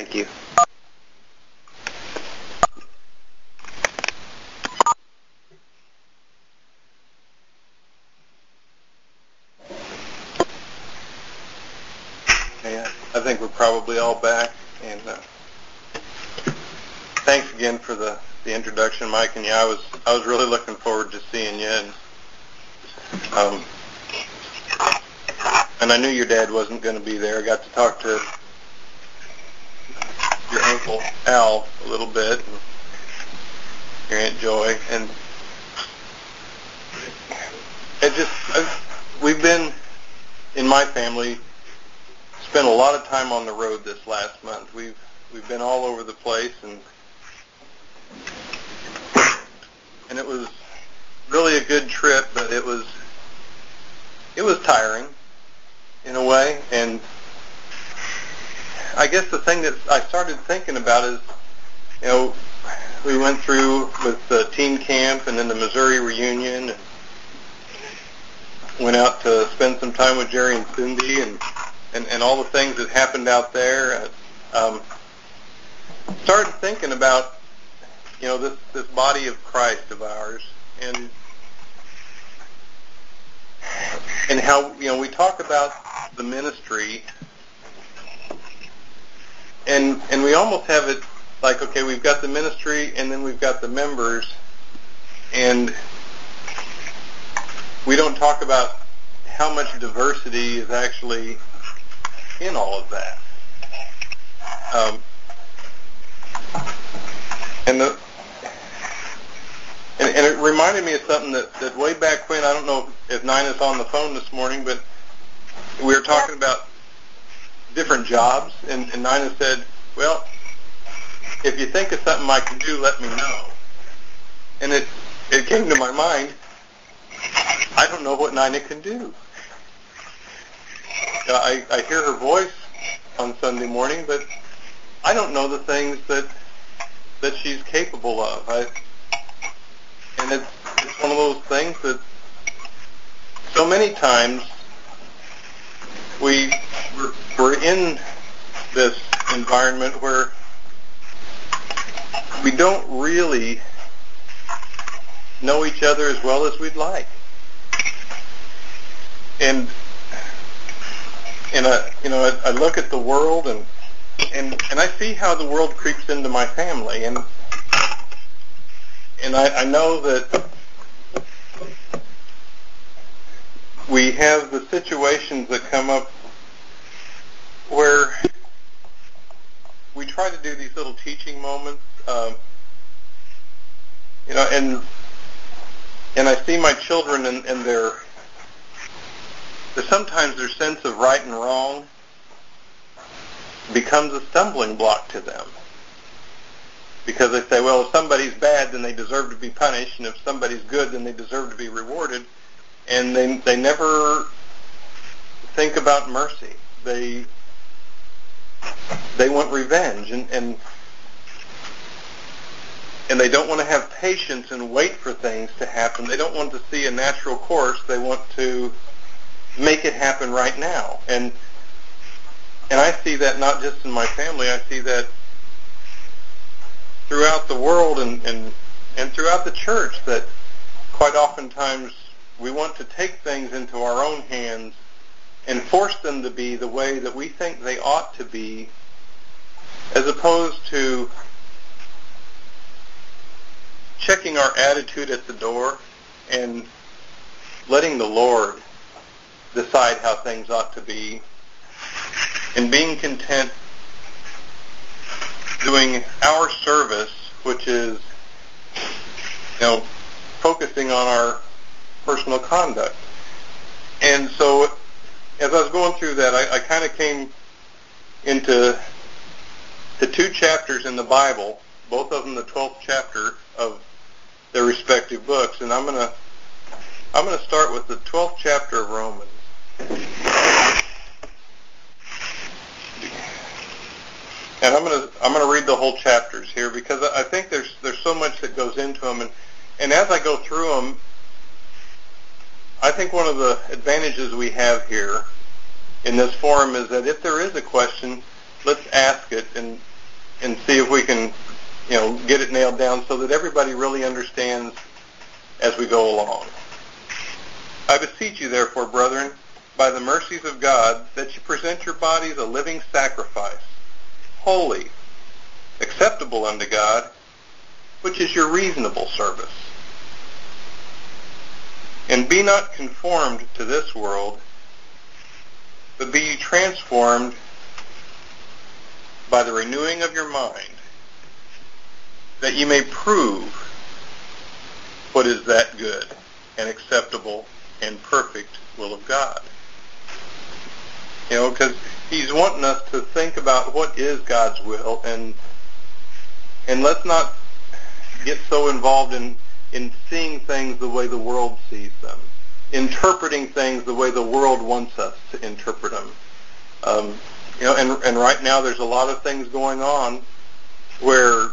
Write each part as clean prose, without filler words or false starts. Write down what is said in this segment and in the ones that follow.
Thank you. I think we're probably all back, and thanks again for the introduction, Mike. And yeah, I was really looking forward to seeing you, and I knew your dad wasn't going to be there. I got to talk to your Uncle Al a little bit, and your Aunt Joy, and we've been, in my family, spent a lot of time on the road this last month. We've been all over the place, and it was really a good trip, but it was tiring in a way. And I guess the thing that I started thinking about is, we went through with the teen camp and then the Missouri reunion, and went out to spend some time with Jerry and Cindy, and all the things that happened out there. Started thinking about, this body of Christ of ours, and how, we talk about the ministry, and we almost have it like, okay, we've got the ministry, and then we've got the members, and we don't talk about how much diversity is actually in all of that. And it reminded me of something that way back when, I don't know if Nina's on the phone this morning, but we were talking about different jobs, and Nina said, well, if you think of something I can do, let me know. And it came to my mind, I don't know what Nina can do. I hear her voice on Sunday morning, but I don't know the things that she's capable of. And it's one of those things that so many times we're in this environment where we don't really know each other as well as we'd like. And I look at the world, and I see how the world creeps into my family, and I know that we have the situations that come up where we try to do these little teaching moments, and I see my children and sometimes their sense of right and wrong becomes a stumbling block to them, because they say, well, if somebody's bad, then they deserve to be punished, and if somebody's good, then they deserve to be rewarded, and they never think about mercy. They want revenge, and they don't want to have patience and wait for things to happen. They don't want to see a natural course. They want to make it happen right now. And I see that not just in my family. I see that throughout the world and throughout the church, that quite oftentimes we want to take things into our own hands and force them to be the way that we think they ought to be, as opposed to checking our attitude at the door and letting the Lord decide how things ought to be, and being content doing our service, which is, focusing on our personal conduct. And so as I was going through that, I kind of came into the two chapters in the Bible, both of them the 12th chapter of their respective books, and I'm going to start with the 12th chapter of Romans. And I'm going to read the whole chapters here, because I think there's so much that goes into them, and as I go through them, I think one of the advantages we have here in this forum is that if there is a question, let's ask it, and and see if we can, get it nailed down so that everybody really understands as we go along. I beseech you, therefore, brethren, by the mercies of God, that you present your bodies a living sacrifice, holy, acceptable unto God, which is your reasonable service. And be not conformed to this world, but be ye transformed by the renewing of your mind, that ye may prove what is that good and acceptable and perfect will of God. Because he's wanting us to think about what is God's will, and let's not get so involved in seeing things the way the world sees them, interpreting things the way the world wants us to interpret them. And right now there's a lot of things going on where,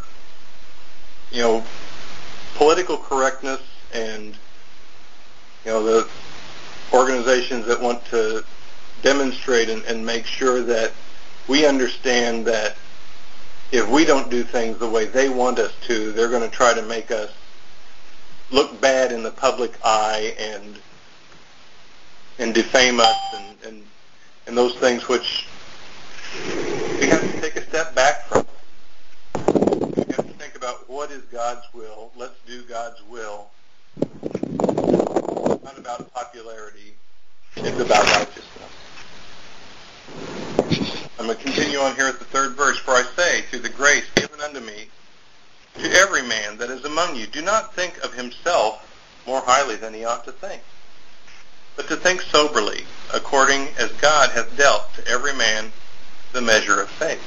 political correctness and, the organizations that want to demonstrate and make sure that we understand that if we don't do things the way they want us to, they're going to try to make us look bad in the public eye and defame us and those things which we have to take a step back from. We have to think about what is God's will. Let's do God's will. It's not about popularity. It's about righteousness. I'm going to continue on here at the third verse. For I say, through the grace given unto me, to every man that is among you, do not think of himself more highly than he ought to think, but to think soberly, according as God hath dealt to every man the measure of faith.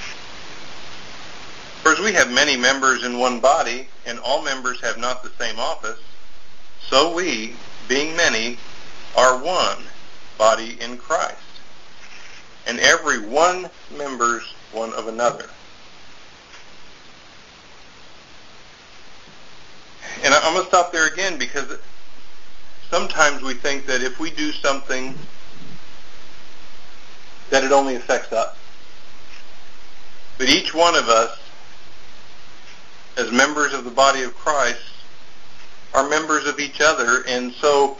For as we have many members in one body, and all members have not the same office, so we, being many, are one body in Christ, and every one members one of another. And I'm going to stop there again, because sometimes we think that if we do something, that it only affects us. But each one of us, as members of the body of Christ, are members of each other, and so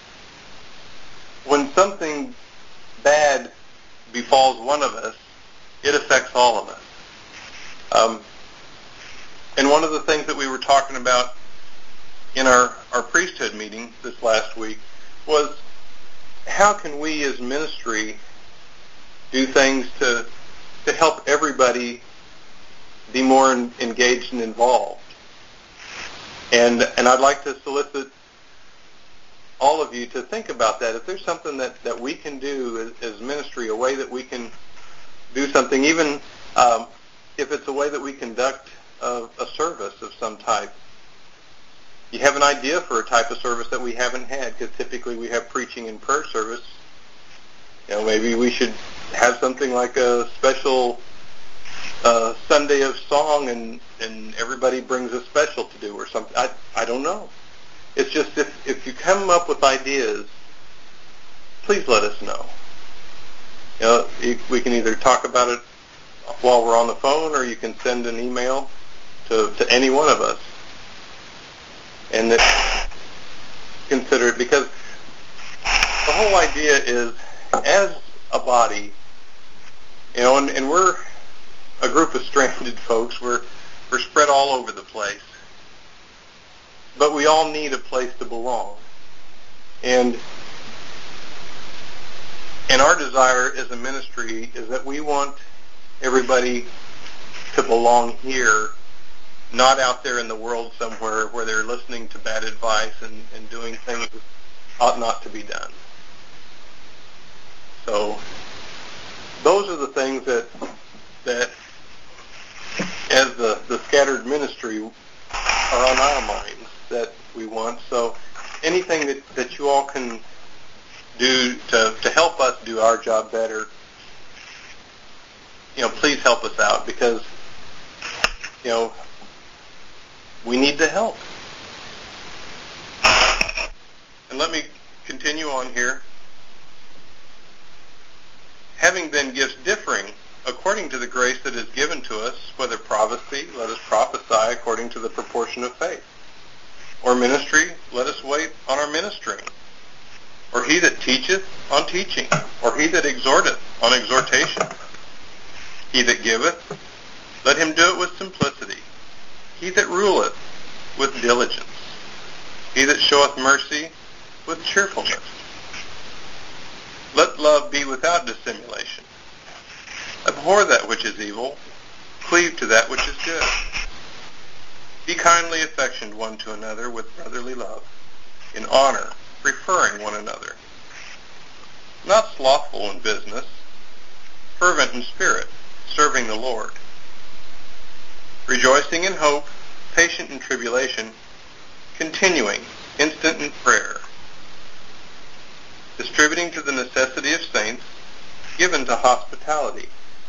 when something bad befalls one of us, it affects all of us. And one of the things that we were talking about in our priesthood meeting this last week was, how can we as ministry do things to help everybody be more engaged and involved? And I'd like to solicit all of you to think about that. If there's something that we can do as ministry, a way that we can do something, even if it's a way that we conduct a service of some type. You have an idea for a type of service that we haven't had, because typically we have preaching and prayer service. Maybe we should have something like a special Sunday of song, and everybody brings a special to do or something. I don't know. It's just if you come up with ideas, please let us know. We can either talk about it while we're on the phone, or you can send an email to any one of us, and consider it, because the whole idea is, as a body, and we're a group of stranded folks. We're spread all over the place, but we all need a place to belong. And our desire as a ministry is that we want everybody to belong here, not out there in the world somewhere where they're listening to bad advice and doing things that ought not to be done. So those are the things that as the scattered ministry are on our minds that we want. So anything that you all can do to help us do our job better, please help us out, because we need the help. And let me continue on here. Having then gifts differing according to the grace that is given to us, whether prophecy, let us prophesy according to the proportion of faith. Or ministry, let us wait on our ministering. Or he that teacheth, on teaching. Or he that exhorteth, on exhortation. He that giveth, let him do it with simplicity. He that ruleth, with diligence. He that showeth mercy, with cheerfulness. Let love be without dissimulation. Abhor that which is evil, cleave to that which is good. Be kindly affectioned one to another with brotherly love, in honor, preferring one another. Not slothful in business, fervent in spirit, serving the Lord. Rejoicing in hope, patient in tribulation, continuing, instant in prayer. Distributing to the necessity of saints, given to hospitality.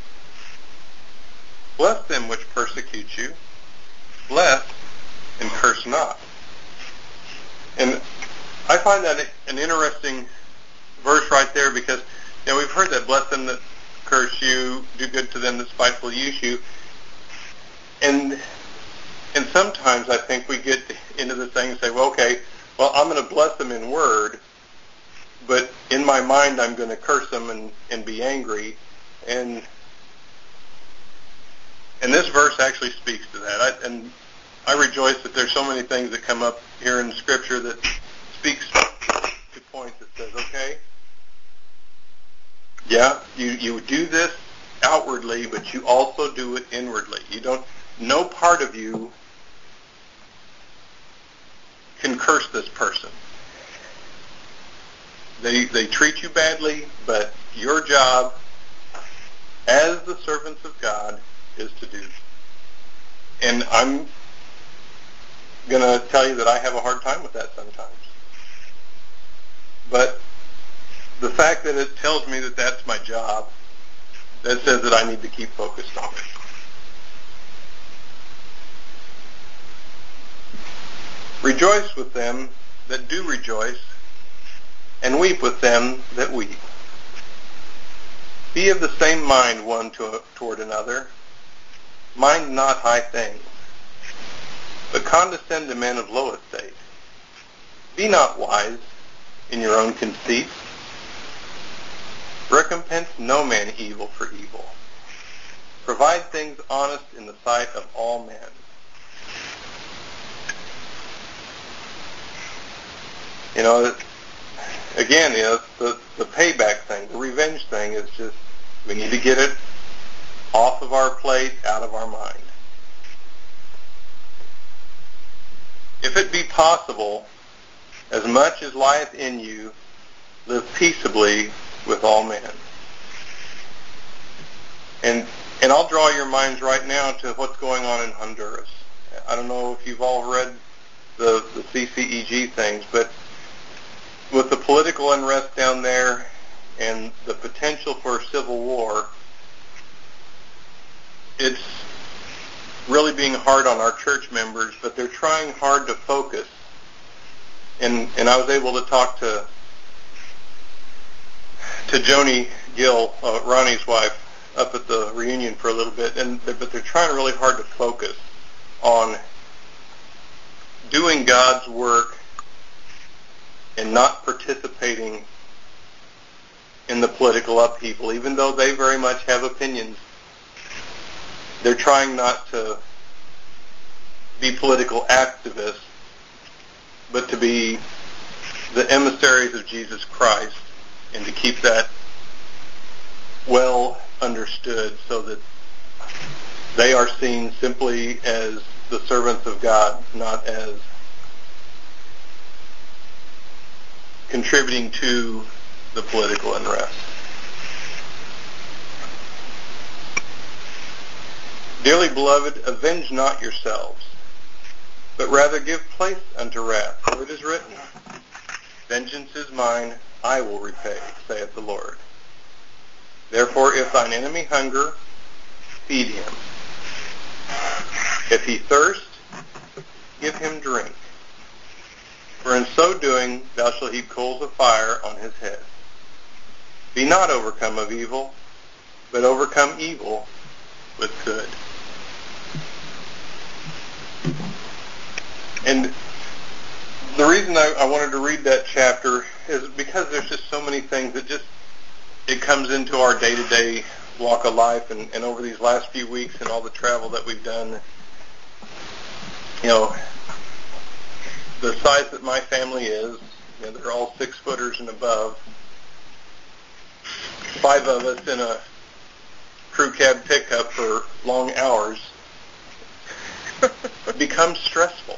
Bless them which persecute you. Bless and curse not. And I find that an interesting verse right there because, we've heard that bless them that curse you, do good to them that spitefully use you. And sometimes I think we get into the thing and say, I'm going to bless them in word, but in my mind I'm going to curse them and be angry. And this verse actually speaks to that. I rejoice that there's so many things that come up here in Scripture that speaks to points that says, you do this outwardly, but you also do it inwardly. No part of you can curse this person. They treat you badly, but your job as the servants of God is to do. And I'm going to tell you that I have a hard time with that sometimes. But the fact that it tells me that that's my job, that says that I need to keep focused on it. Rejoice with them that do rejoice, and weep with them that weep. Be of the same mind one toward another. Mind not high things, but condescend to men of low estate. Be not wise in your own conceit. Recompense no man evil for evil. Provide things honest in the sight of all men. The payback thing, the revenge thing is just, we need to get it off of our plate, out of our mind. If it be possible, as much as lieth in you, live peaceably with all men. And I'll draw your minds right now to what's going on in Honduras. I don't know if you've all read the CCEG things, but with the political unrest down there and the potential for civil war, it's really being hard on our church members, but they're trying hard to focus. And I was able to talk to Joni Gill, Ronnie's wife, up at the reunion for a little bit, but they're trying really hard to focus on doing God's work and not participating in the political upheaval, even though they very much have opinions. They're trying not to be political activists, but to be the emissaries of Jesus Christ, and to keep that well understood so that they are seen simply as the servants of God, not as contributing to the political unrest. Dearly beloved, avenge not yourselves, but rather give place unto wrath, for it is written, Vengeance is mine, I will repay, saith the Lord. Therefore, if thine enemy hunger, feed him. If he thirst, give him drink. For in so doing thou shalt heap coals of fire on his head. Be not overcome of evil, but overcome evil with good. And the reason I wanted to read that chapter is because there's just so many things that it comes into our day-to-day walk of life, and over these last few weeks and all the travel that we've done, the size that my family is, they're all 6-footers and above. 5 of us in a crew cab pickup for long hours. It becomes stressful.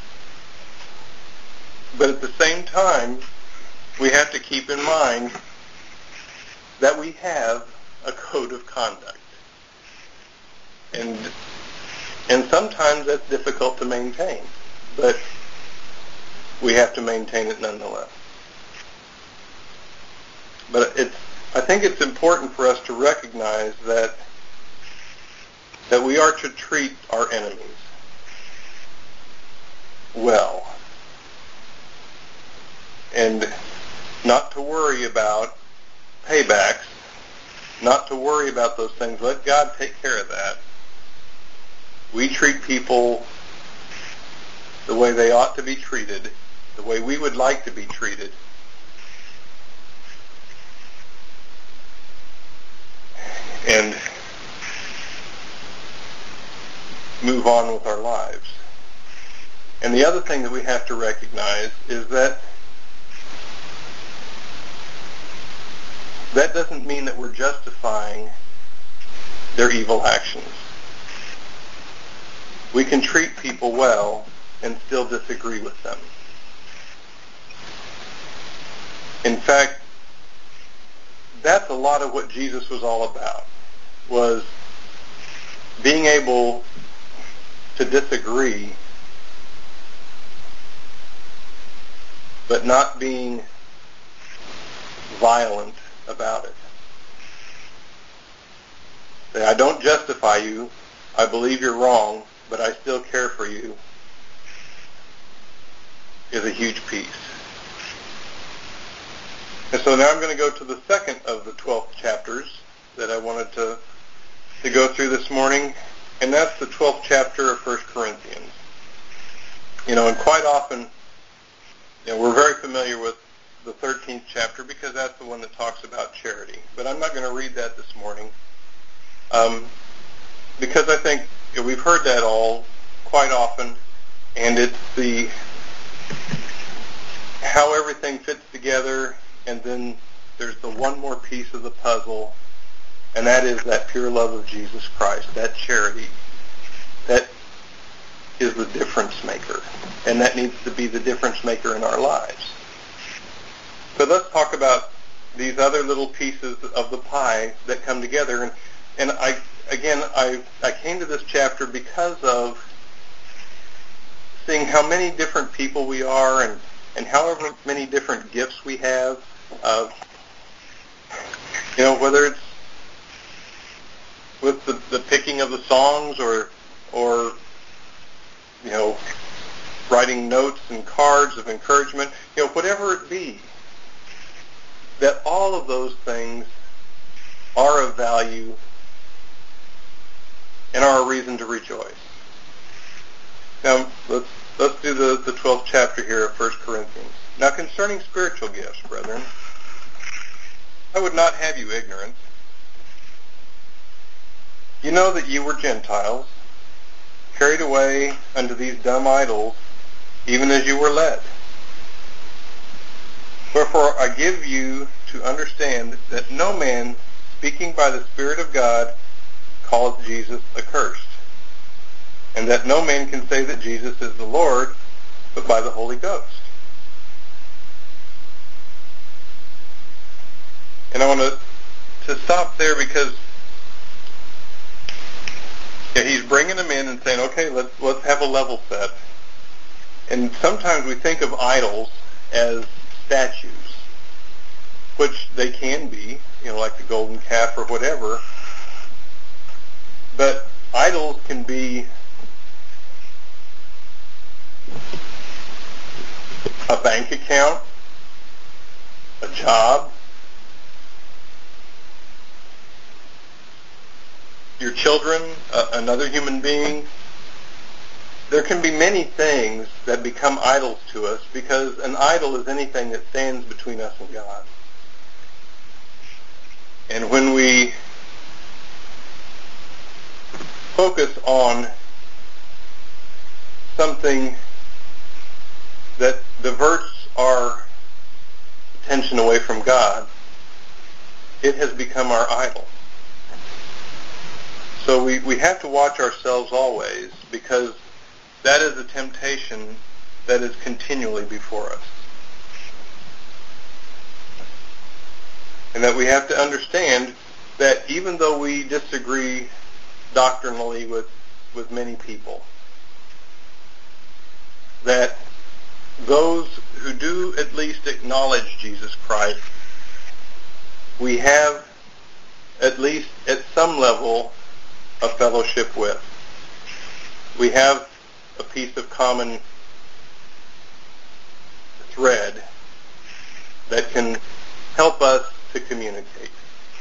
But at the same time, we have to keep in mind that we have a code of conduct. And sometimes that's difficult to maintain, but we have to maintain it nonetheless. But I think it's important for us to recognize that we are to treat our enemies well, and not to worry about paybacks, not to worry about those things. Let God take care of that. We treat people the way they ought to be treated, the way we would like to be treated. And move on with our lives. And the other thing that we have to recognize is that doesn't mean that we're justifying their evil actions. We can treat people well and still disagree with them. In fact, that's a lot of what Jesus was all about, was being able to disagree, but not being violent about it. Say, I don't justify you, I believe you're wrong, but I still care for you, is a huge piece. And so now I'm going to go to the second of the 12 chapters that I wanted to go through this morning, and that's the 12th chapter of 1 Corinthians. And quite often, we're very familiar with the 13th chapter because that's the one that talks about charity. But I'm not going to read that this morning because I think we've heard that all quite often, and it's how everything fits together, and then there's the one more piece of the puzzle, and that is that pure love of Jesus Christ, that charity. That is the difference maker, and that needs to be the difference maker in our lives. So let's talk about these other little pieces of the pie that come together. And I came to this chapter because of seeing how many different people we are, and however many different gifts we have. Whether it's with the picking of the songs or writing notes and cards of encouragement, whatever it be, that all of those things are of value and are a reason to rejoice. Now, let's do the 12th chapter here of 1 Corinthians. Now, concerning spiritual gifts, brethren, I would not have you ignorant. You know that you were Gentiles, carried away unto these dumb idols, even as you were led. Wherefore I give you to understand that no man, speaking by the Spirit of God, calls Jesus accursed, and that no man can say that Jesus is the Lord, but by the Holy Ghost. And I want to stop there because he's bringing them in and saying, okay, let's have a level set. And sometimes we think of idols as statues, which they can be, like the golden calf or whatever. But idols can be a bank account, a job, your children, another human being. There can be many things that become idols to us because an idol is anything that stands between us and God. And when we focus on something that diverts our attention away from God, it has become our idol. So we have to watch ourselves always, because that is a temptation that is continually before us. And that we have to understand that even though we disagree doctrinally with many people, that those who do at least acknowledge Jesus Christ, we have at least at some level a fellowship with. We have a piece of common thread that can help us to communicate.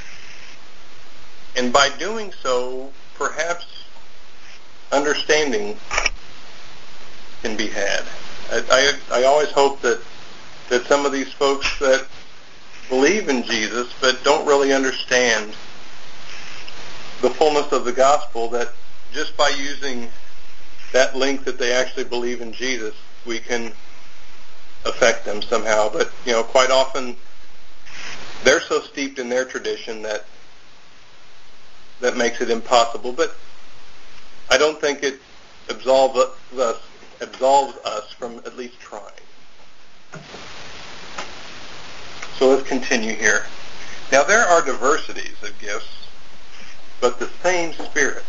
And by doing so, perhaps understanding can be had. I always hope that some of these folks that believe in Jesus but don't really understand the fullness of the gospel, that just by using that link that they actually believe in Jesus, we can affect them somehow. But, quite often they're so steeped in their tradition that makes it impossible. But I don't think it absolves us from at least trying. So let's continue here. Now, there are diversities of gifts, but the same Spirit.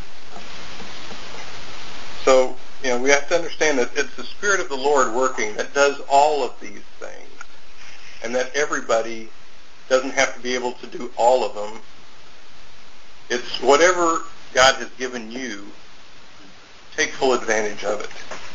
So, we have to understand that it's the Spirit of the Lord working that does all of these things, and that everybody doesn't have to be able to do all of them. It's whatever God has given you, take full advantage of it.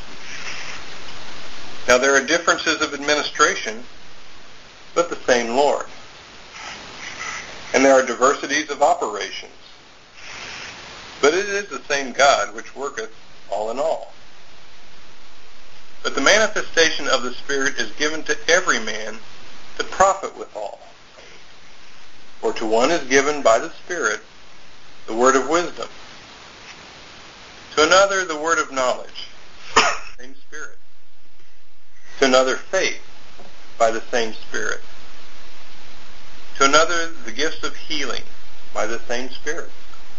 Now, there are differences of administration, but the same Lord. And there are diversities of operations, but it is the same God which worketh all in all. But the manifestation of the Spirit is given to every man to profit withal. For to one is given by the Spirit the word of wisdom, to another the word of knowledge, by the same Spirit, to another faith, by the same Spirit, to another the gifts of healing, by the same Spirit,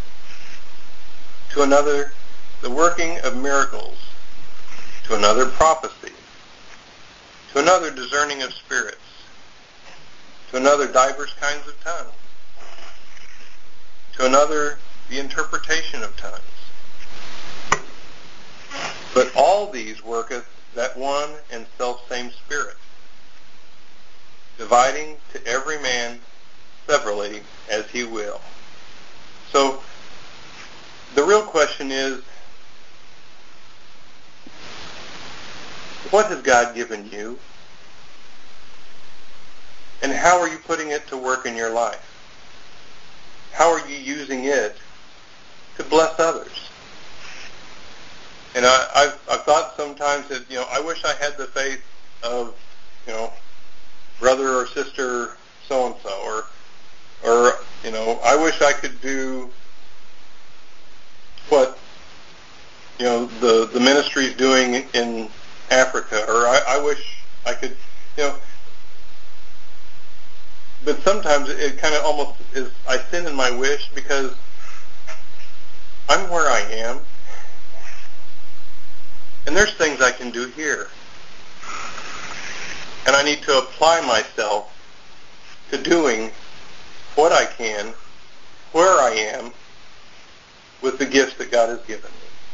to another the working of miracles, to another prophecy, to another discerning of spirits, to another divers kinds of tongues, to another the interpretation of tongues. But all these worketh that one and selfsame Spirit, dividing to every man severally as he will. So the real question is, what has God given you? And how are you putting it to work in your life? How are you using it to bless others? And I've thought sometimes that, I wish I had the faith of, brother or sister so-and-so, or I wish I could do what, the ministry's doing in Africa, or I wish I could, but sometimes it kind of almost is, I sin in my wish because I'm where I am, and there's things I can do here, and I need to apply myself to doing what I can, where I am, with the gifts that God has given me.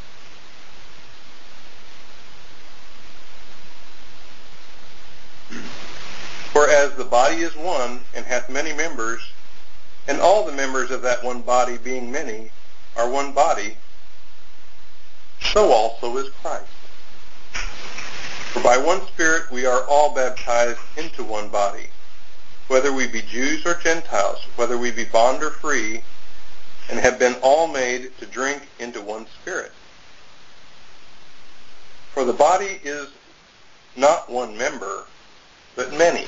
For as the body is one, and hath many members, and all the members of that one body, being many, are one body, so also is Christ. For by one Spirit we are all baptized into one body, whether we be Jews or Gentiles, whether we be bond or free, and have been all made to drink into one Spirit. For the body is not one member, but many.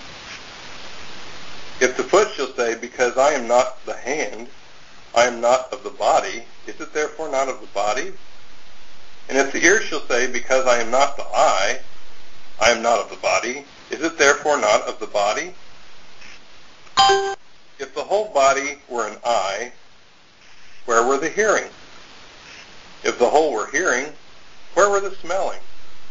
If the foot shall say, because I am not the hand, I am not of the body, is it therefore not of the body? And if the ear shall say, because I am not the eye, I am not of the body, is it therefore not of the body? If the whole body were an eye, where were the hearing? If the whole were hearing, where were the smelling?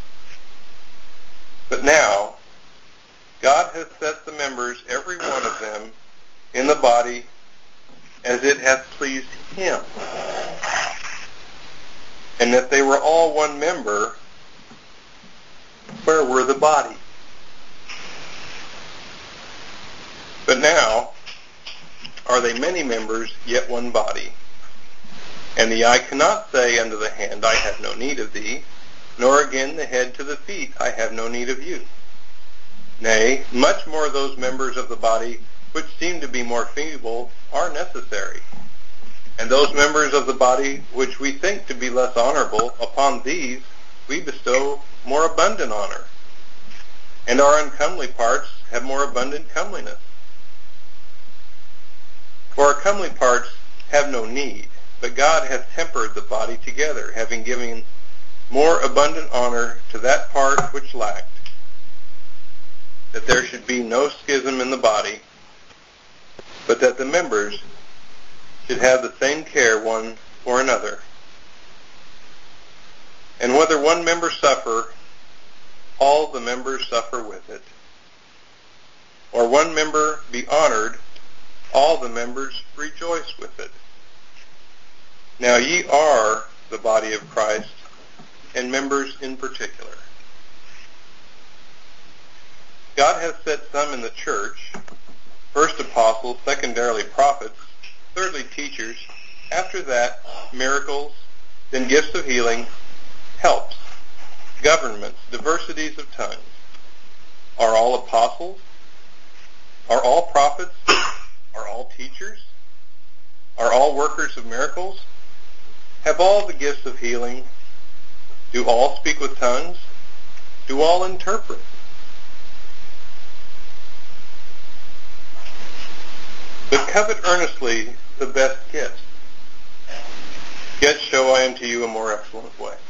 But now, God has set the members, every one of them, in the body as it hath pleased him. And that they were all one member, where were the body? But now are they many members, yet one body. And the eye cannot say unto the hand, I have no need of thee, nor again the head to the feet, I have no need of you. Nay, much more those members of the body which seem to be more feeble are necessary. And those members of the body which we think to be less honorable, upon these we bestow more abundant honor. And our uncomely parts have more abundant comeliness. For our comely parts have no need, but God hath tempered the body together, having given more abundant honor to that part which lacked, that there should be no schism in the body, but that the members should have the same care one for another. And whether one member suffer, all the members suffer with it. Or one member be honored, all the members rejoice with it. Now ye are the body of Christ, and members in particular. God hath set some in the church, first apostles, secondarily prophets, thirdly teachers, after that miracles, then gifts of healing, helps, governments, diversities of tongues. Are all apostles? Are all prophets? Are all teachers? Are all workers of miracles? Have all the gifts of healing? Do all speak with tongues? Do all interpret? But covet earnestly the best gifts. Yet show I unto you a more excellent way.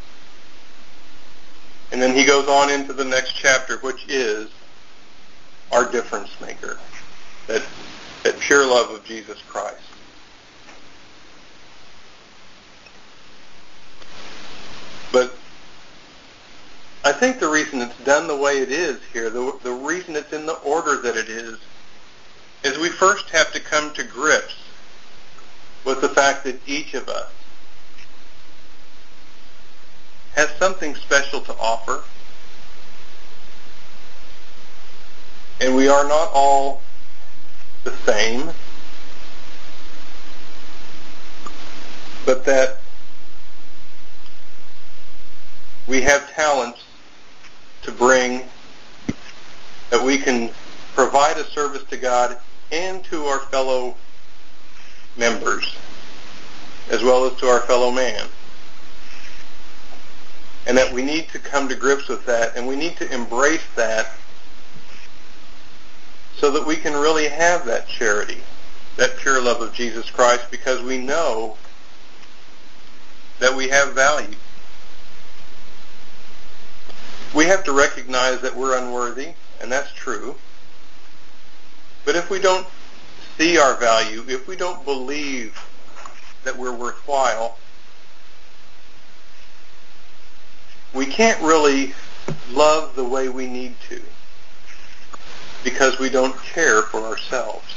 And then he goes on into the next chapter, which is our difference maker, that pure love of Jesus Christ. But I think the reason it's done the way it is here, the reason it's in the order that it is we first have to come to grips with the fact that each of us has something special to offer, and we are not all the same, but that we have talents to bring, that we can provide a service to God and to our fellow members, as well as to our fellow man. And that we need to come to grips with that, and we need to embrace that so that we can really have that charity, that pure love of Jesus Christ, because we know that we have value. We have to recognize that we're unworthy, and that's true. But if we don't see our value, if we don't believe that we're worthwhile, we can't really love the way we need to, because we don't care for ourselves.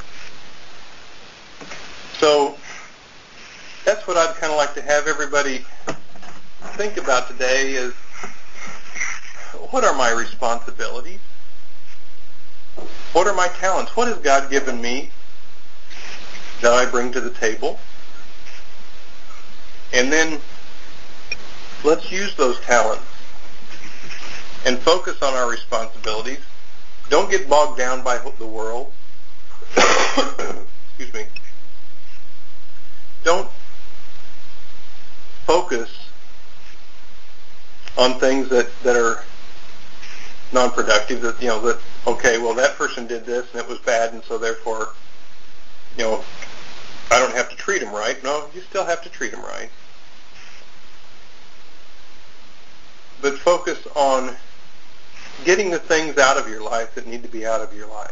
So that's what I'd kind of like to have everybody think about today is, what are my responsibilities? What are my talents? What has God given me that I bring to the table? And then let's use those talents and focus on our responsibilities. Don't get bogged down by the world. Excuse me. focus on things that are non-productive, that, that, okay, well, that person did this and it was bad, and so therefore, I don't have to treat them right. No, you still have to treat them right. But focus on getting the things out of your life that need to be out of your life.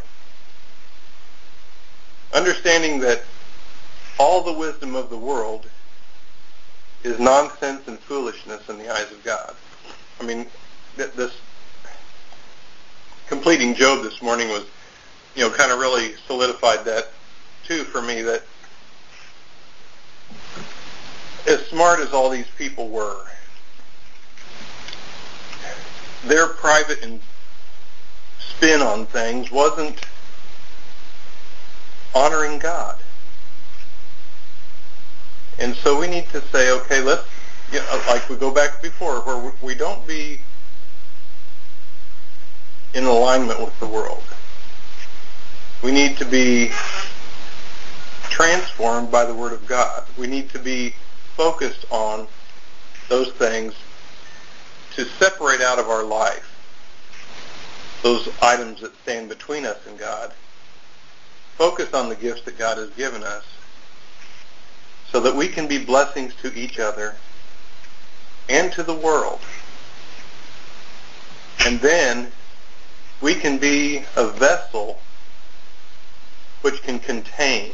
Understanding that all the wisdom of the world is nonsense and foolishness in the eyes of God. I mean, this completing Job this morning was, kind of really solidified that too for me, that as smart as all these people were, their private and spin on things wasn't honoring God. And so we need to say, okay, let's, like we go back before, where we don't be in alignment with the world. We need to be transformed by the Word of God. We need to be focused on those things to separate out of our life those items that stand between us and God. Focus on the gifts that God has given us so that we can be blessings to each other and to the world. And then we can be a vessel which can contain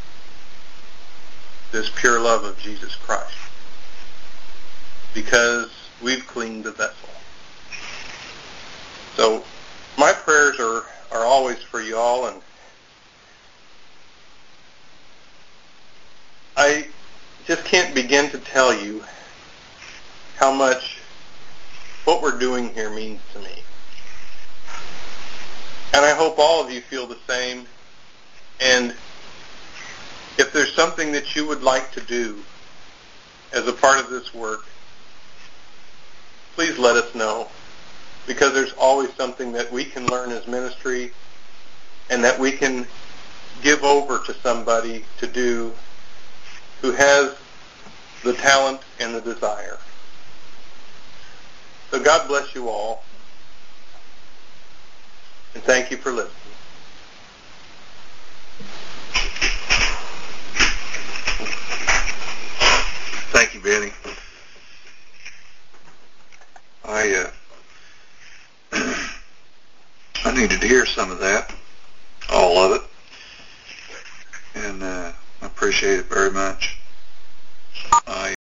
this pure love of Jesus Christ, because we've cleaned the vessel. So my prayers are always for you all, and I just can't begin to tell you how much what we're doing here means to me. And I hope all of you feel the same. And if there's something that you would like to do as a part of this work, please let us know, because there's always something that we can learn as ministry and that we can give over to somebody to do who has the talent and the desire. So God bless you all, and thank you for listening. Thank you, Benny. I needed to hear some of that, all of it, and I appreciate it very much.